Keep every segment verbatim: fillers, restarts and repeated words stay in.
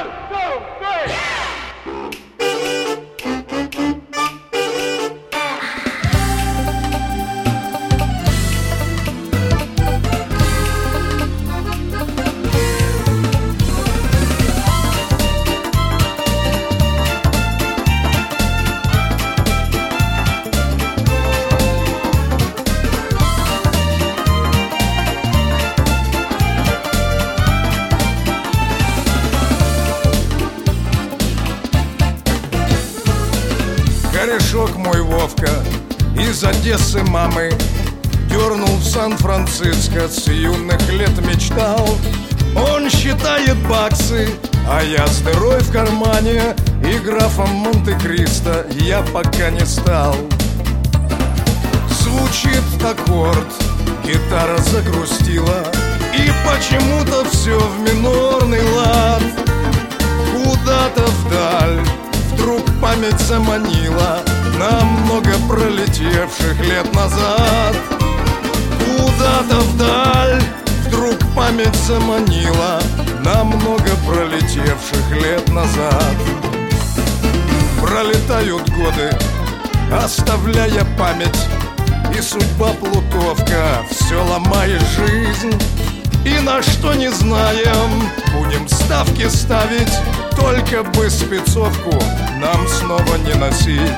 Корешок мой Вовка из Одессы мамы дернул в Сан-Франциско, с юных лет мечтал. Он считает баксы, а я с дырой в кармане, и графом Монте-Кристо я пока не стал. Звучит аккорд, гитара загрустила, и почему-то все в минорный лад. Куда-то вдаль вдруг память заманила намного пролетевших лет назад. Куда-то вдаль вдруг память заманила намного пролетевших лет назад. Пролетают годы, оставляя память, и судьба плутовка все ломает жизнь. И на что не знаем, будем ставки ставить, только бы спецовку нам снова не носить.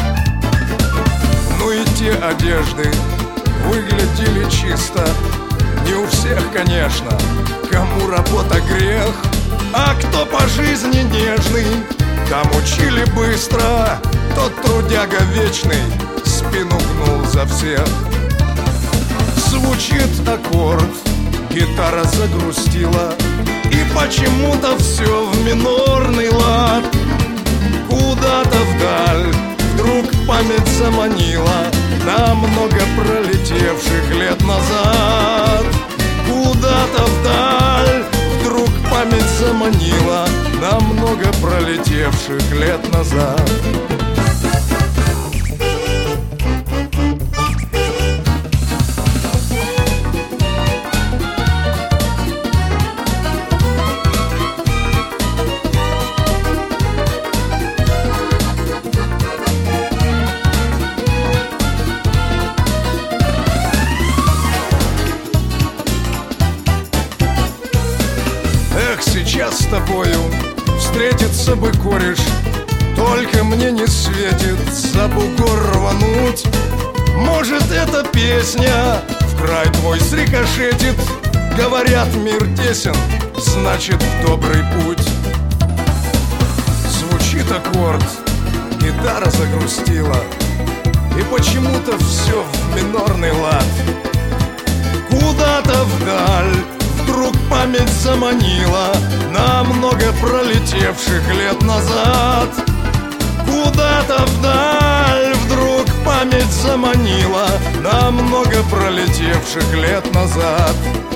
Ну и те одежды выглядели чисто, не у всех, конечно, кому работа грех. А кто по жизни нежный, там учили быстро, тот трудяга вечный спину гнул за всех. Звучит аккорд, гитара загрустила, и почему-то все в минорный лад. Куда-то вдаль вдруг память заманила намного пролетевших лет назад. Куда-то вдаль вдруг память заманила намного пролетевших лет назад. Сейчас с тобою встретиться бы кореш, только мне не светит за бугор рвануть. Может, эта песня в край твой срикошетит. Говорят, мир тесен, значит, в добрый путь. Звучит аккорд, гитара загрустила, и почему-то все в минорный лад. Куда-то вдаль вдруг память заманила намного пролетевших лет назад. Куда-то вдаль вдруг память заманила намного пролетевших лет назад.